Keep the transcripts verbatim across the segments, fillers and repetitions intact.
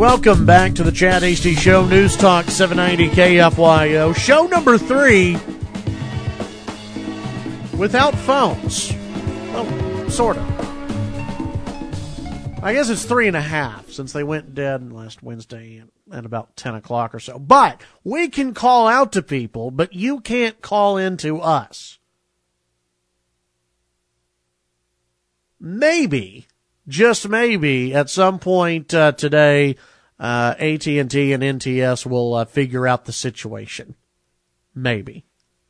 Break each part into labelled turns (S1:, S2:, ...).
S1: Welcome back to the Chad Hasty Show, News Talk seven ninety K F Y O. Show number three without phones. Well, sort of. I guess it's three and a half since they went dead last Wednesday at about ten o'clock or so. But we can call out to people, but you can't call in to us. Maybe, just maybe, at some point uh, today, uh, A T and T and N T S will uh, figure out the situation. Maybe.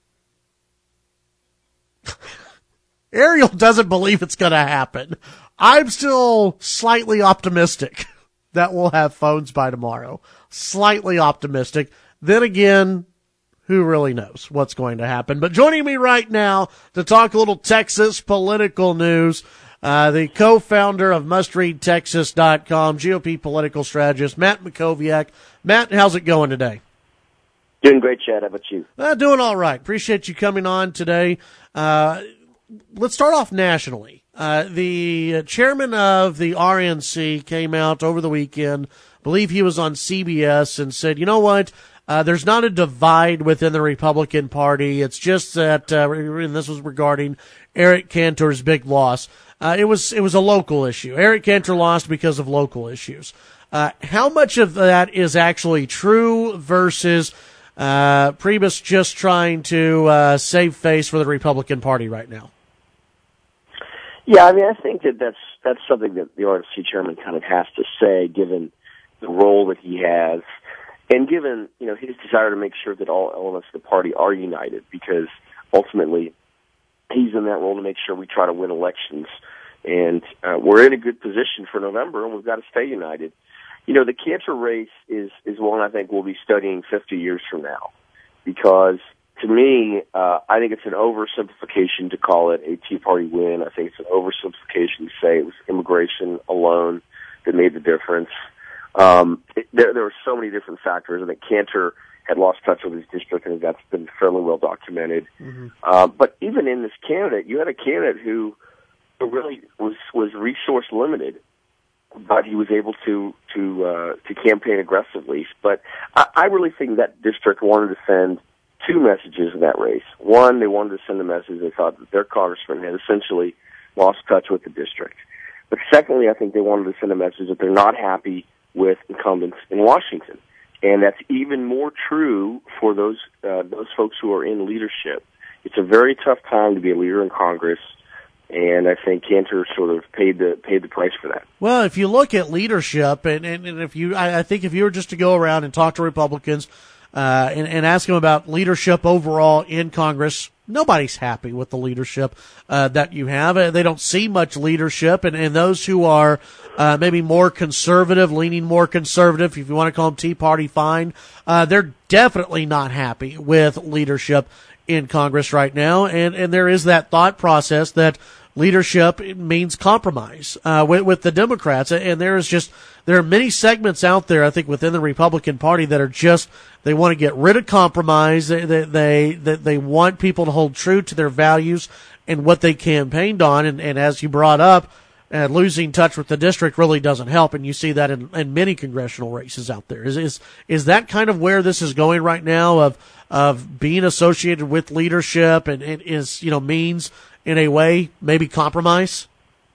S1: Ariel doesn't believe it's going to happen. I'm still slightly optimistic that we'll have phones by tomorrow. Slightly optimistic. Then again, who really knows what's going to happen? But joining me right now to talk a little Texas political news, uh, the co-founder of must read texas dot com, G O P political strategist, Matt Mackowiak. Matt, how's it going today?
S2: Doing great, Chad. How about you?
S1: Uh, doing all right. Appreciate you coming on today. Uh, let's start off nationally. Uh, the chairman of the R N C came out over the weekend, I believe he was on C B S, and said, you know what, uh, there's not a divide within the Republican Party. It's just that, uh, and this was regarding Eric Cantor's big loss. Uh, it was, it was a local issue. Eric Cantor lost because of local issues. Uh, how much of that is actually true versus, uh, Priebus just trying to, uh, save face for the Republican Party right now?
S2: Yeah, I mean, I think that that's that's something that the R N C chairman kind of has to say, given the role that he has, and given, you know, his desire to make sure that all elements of the party are united, because ultimately he's in that role to make sure we try to win elections, and uh, we're in a good position for November, and we've got to stay united. You know, the Cantor race is is one I think we'll be studying fifty years from now, because to me, uh, I think it's an oversimplification to call it a Tea Party win. I think it's an oversimplification to say it was immigration alone that made the difference. Um, it, there, there were so many different factors. I think Cantor had lost touch with his district, and that's been fairly well documented. Mm-hmm. Uh, but even in this candidate, you had a candidate who really was was resource limited, but he was able to to uh, to campaign aggressively. But I, I really think that district wanted to send two messages in that race. One, they wanted to send a message they thought that their congressman had essentially lost touch with the district. But secondly, I think they wanted to send a message that they're not happy with incumbents in Washington. And that's even more true for those uh, those folks who are in leadership. It's a very tough time to be a leader in Congress, and I think Cantor sort of paid the paid the price for that.
S1: Well, if you look at leadership, and, and, and if you, I, I think if you were just to go around and talk to Republicans, Uh, and, and ask them about leadership overall in Congress, nobody's happy with the leadership uh, that you have. They don't see much leadership, and, and those who are uh, maybe more conservative, leaning more conservative, if you want to call them Tea Party, fine, uh, they're definitely not happy with leadership in Congress right now, and, and there is that thought process that leadership means compromise uh, with, with the Democrats, and there is just there are many segments out there, I think, within the Republican Party that are just they want to get rid of compromise. They they they, they want people to hold true to their values and what they campaigned on, and, and as you brought up, uh, losing touch with the district really doesn't help, and you see that in, in many congressional races out there. Is is is that kind of where this is going right now? Of of being associated with leadership and, and is you know means in a way maybe compromise?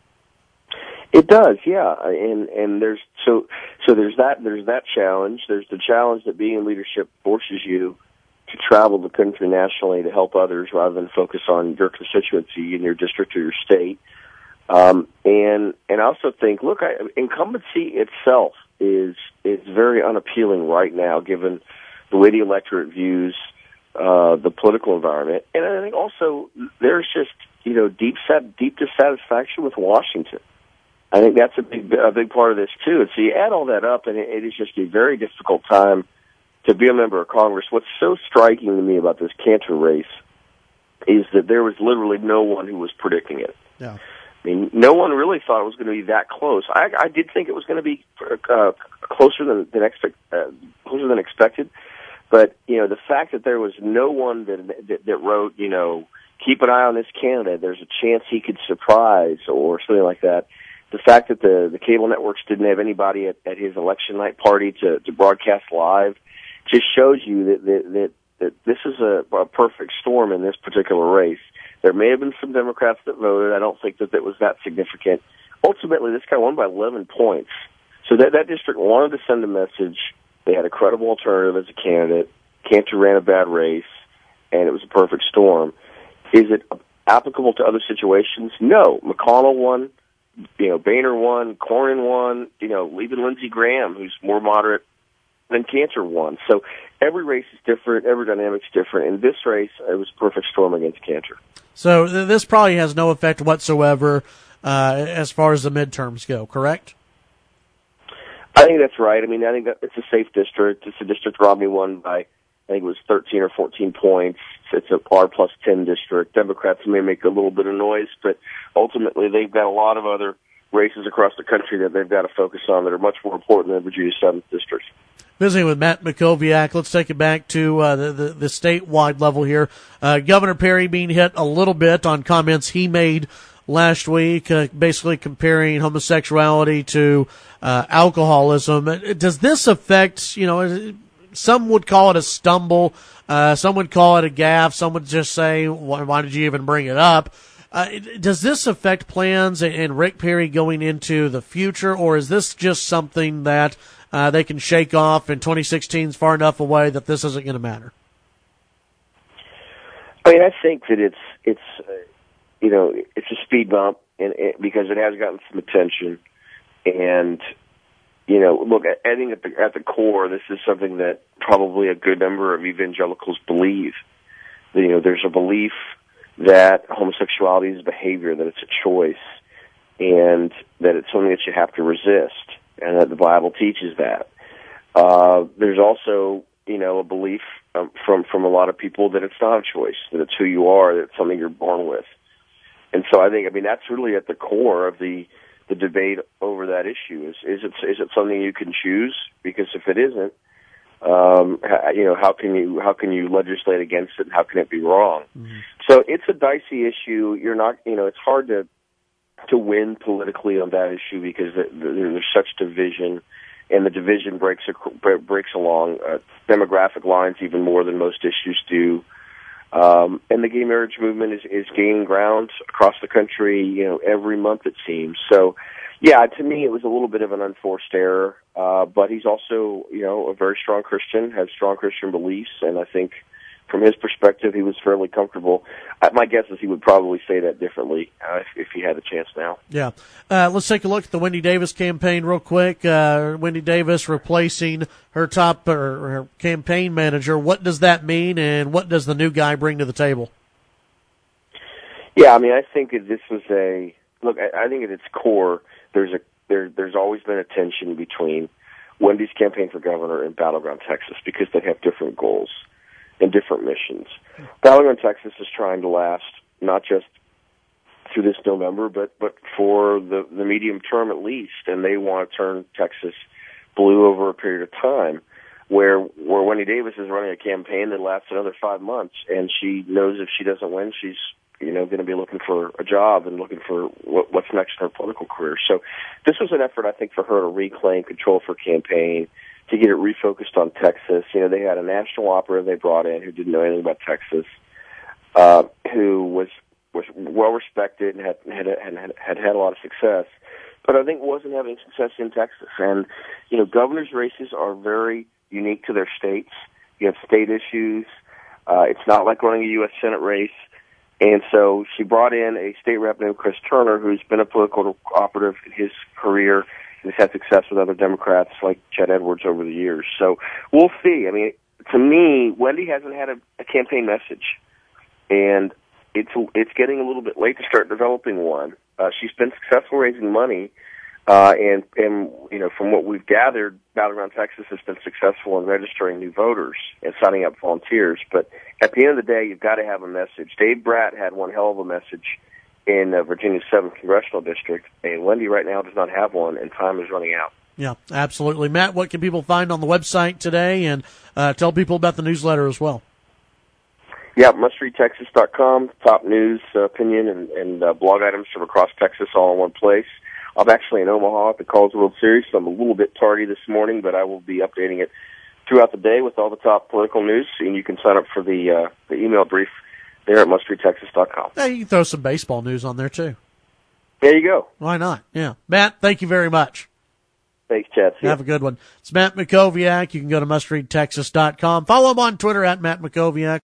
S2: It does, yeah, and and there's so so there's that there's that challenge. There's the challenge that being in leadership forces you to travel the country nationally to help others rather than focus on your constituency in your district or your state. Um, and and I also think, look, I, incumbency itself is is very unappealing right now, given the way the electorate views uh, the political environment. And I think also there's just you know deep set deep dissatisfaction with Washington. I think that's a big a big part of this too. And so you add all that up, and it, it is just a very difficult time to be a member of Congress. What's so striking to me about this Cantor race is that there was literally no one who was predicting it.
S1: Yeah.
S2: I mean, no one really thought it was going to be that close. I, I did think it was going to be uh, closer than than, expect, uh, closer than expected, but you know the fact that there was no one that, that that wrote, you know, keep an eye on this candidate. There's a chance he could surprise or something like that. the fact that the, the cable networks didn't have anybody at, at his election night party to, to broadcast live just shows you that, that, that, that this is a, a perfect storm in this particular race. There may have been some Democrats that voted. I don't think that that was that significant. Ultimately, this guy won by eleven points. So that, that district wanted to send a message. They had a credible alternative as a candidate. Cantor ran a bad race, and it was a perfect storm. Is it applicable to other situations? No. McConnell won. You know, Boehner won. Cornyn won. You know, even Lindsey Graham, who's more moderate than Cantor, won. So every race is different. Every dynamic's different. In this race, it was a perfect storm against Cantor.
S1: So th- this probably has no effect whatsoever uh, as far as the midterms go, correct?
S2: I think that's right. I mean, I think that it's a safe district. It's a district Romney won by, I think it was thirteen or fourteen points. It's a R plus ten district. Democrats may make a little bit of noise, but ultimately they've got a lot of other races across the country that they've got to focus on that are much more important than Virginia's seventh district.
S1: Visiting with Matt Mackowiak, let's take it back to uh, the, the, the statewide level here. Uh, Governor Perry being hit a little bit on comments he made last week, uh, basically comparing homosexuality to uh, alcoholism. Does this affect, you know, some would call it a stumble, uh, some would call it a gaffe, some would just say, why, why did you even bring it up? Uh, does this affect plans and Rick Perry going into the future, or is this just something that uh, they can shake off and twenty sixteen is far enough away that this isn't going to matter?
S2: I mean, I think that it's, it's, uh, you know, it's a speed bump, and it, because it has gotten some attention. And, you know, look, I think at the, at the core, this is something that probably a good number of evangelicals believe. You know, there's a belief that homosexuality is behavior, that it's a choice, and that it's something that you have to resist, and that the Bible teaches that. Uh, there's also, you know, a belief um, from, from a lot of people that it's not a choice, that it's who you are, that it's something you're born with. And so I think, I mean, that's really at the core of the, the debate over that issue. Is, is it, is it something you can choose? Because if it isn't, um, you know, how can you, how can you legislate against it, and how can it be wrong? Mm-hmm. So it's a dicey issue. You're not, you know, it's hard to, to win politically on that issue because there's such division, and the division breaks, breaks along uh, demographic lines even more than most issues do. Um, and the gay marriage movement is, is gaining ground across the country, you know, every month it seems. So, yeah, to me it was a little bit of an unforced error, uh, but he's also, you know, a very strong Christian, has strong Christian beliefs, and I think from his perspective he was fairly comfortable. Uh, my guess is he would probably say that differently uh, if, if he had a chance now.
S1: Yeah. Uh, let's take a look at the Wendy Davis campaign real quick. Uh, Wendy Davis replacing her top or her campaign manager. What does that mean, and what does the new guy bring to the table?
S2: Yeah, I mean, I think that this was a look. I, I think at its core, there's a there. There's always been a tension between Wendy's campaign for governor and Battleground Texas because they have different goals and different missions. Battleground Texas is trying to last not just through this November, but but for the the medium term at least, and they want to turn Texas blue over a period of time. Where where Wendy Davis is running a campaign that lasts another five months, and she knows if she doesn't win, she's you know going to be looking for a job and looking for what, what's next in her political career. So this was an effort, I think, for her to reclaim control of her campaign, to get it refocused on Texas. You know, they had a national operative they brought in who didn't know anything about Texas, uh, who was was well respected and had had, had had had a lot of success, but I think wasn't having success in Texas. And you know, governor's races are very unique to their states. You have state issues. Uh, it's not like running a U S Senate race. And so she brought in a state rep named Chris Turner, who's been a political operative in his career. He's had success with other Democrats like Chet Edwards over the years. So we'll see. I mean, to me, Wendy hasn't had a, a campaign message, and it's it's getting a little bit late to start developing one. Uh, she's been successful raising money, uh, and and you know, from what we've gathered, Battleground Texas has been successful in registering new voters and signing up volunteers. But at the end of the day, you've got to have a message. Dave Bratt had one hell of a message in uh, Virginia's seventh congressional district, and Wendy right now does not have one, and time is running out.
S1: Yeah, absolutely. Matt, what can people find on the website today, and uh, tell people about the newsletter as well?
S2: Yeah, must read texas dot com, top news, uh, opinion, and, and uh, blog items from across Texas all in one place. I'm actually in Omaha at the College World Series, so I'm a little bit tardy this morning, but I will be updating it throughout the day with all the top political news, and you can sign up for the uh, the email brief there at must read texas dot com.
S1: Hey, you can throw some baseball news on there, too.
S2: There you go.
S1: Why not? Yeah. Matt, thank you very much.
S2: Thanks, Chad. See
S1: Have
S2: ya.
S1: a good one. It's Matt Mackowiak. You can go to must read texas dot com. Follow him on Twitter at Matt Mackowiak.